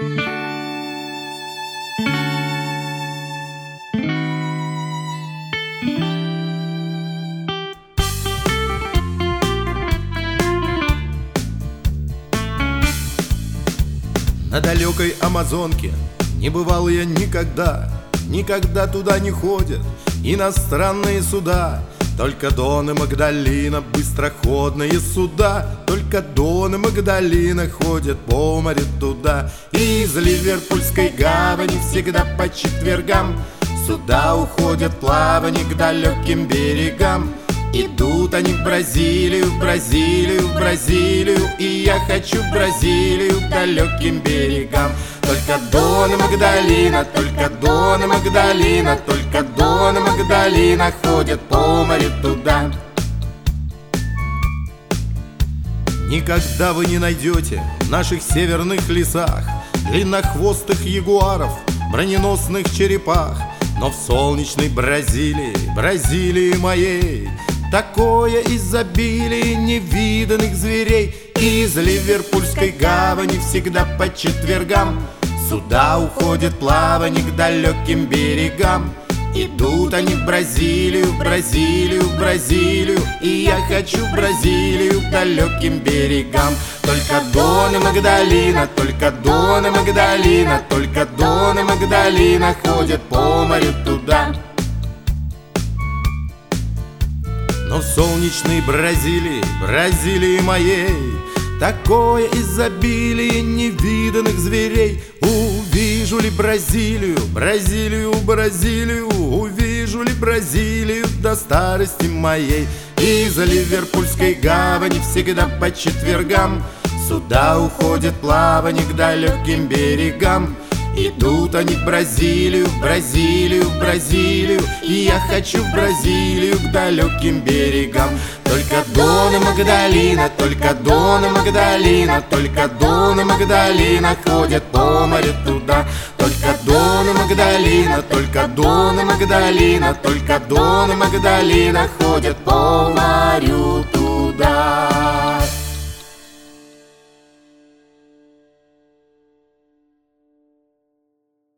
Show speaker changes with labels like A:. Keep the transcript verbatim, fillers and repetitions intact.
A: На далекой Амазонке не бывал я никогда. Никогда туда не ходят иностранные суда. Только Дон и Магдалина, быстроходные суда. Только Дон и Магдалина ходят по морю туда. И из Ливерпульской гавани всегда по четвергам суда уходят в плавание к далеким берегам. Идут они в Бразилию, в Бразилию, в Бразилию. И я хочу в Бразилию, к далеким берегам. Только Дон и Магдалина, только Дон и Магдалина, только Дон и Магдалина ходят по морю туда. Никогда вы не найдете в наших северных лесах длиннохвостых ягуаров, броненосных черепах. Но в солнечной Бразилии, Бразилии моей, такое изобилие невиданных зверей. Из Ливерпульской гавани всегда по четвергам суда уходят в плавание к далеким берегам. Идут они в Бразилию, в Бразилию, в Бразилию. И я хочу в Бразилию, к далеким берегам. Только Дон и Магдалина, только Дон и Магдалина, только Дон и Магдалина ходят по морю туда. Но в солнечной Бразилии, Бразилии моей, такое изобилие невиданных зверей. Увижу ли Бразилию, Бразилию, Бразилию, увижу ли Бразилию до старости моей. Из Ливерпульской гавани всегда по четвергам суда уходят в плавание к далеким берегам. Идут они в Бразилию, в Бразилию, в Бразилию. И я хочу в Бразилию, к далеким берегам. Только Дон и Магдалина, только Дон и Магдалина, только Дон и Магдалина ходят по морю туда. Только Дон и Магдалина, только Дон и Магдалина, только Дон и Магдалина ходят по морю.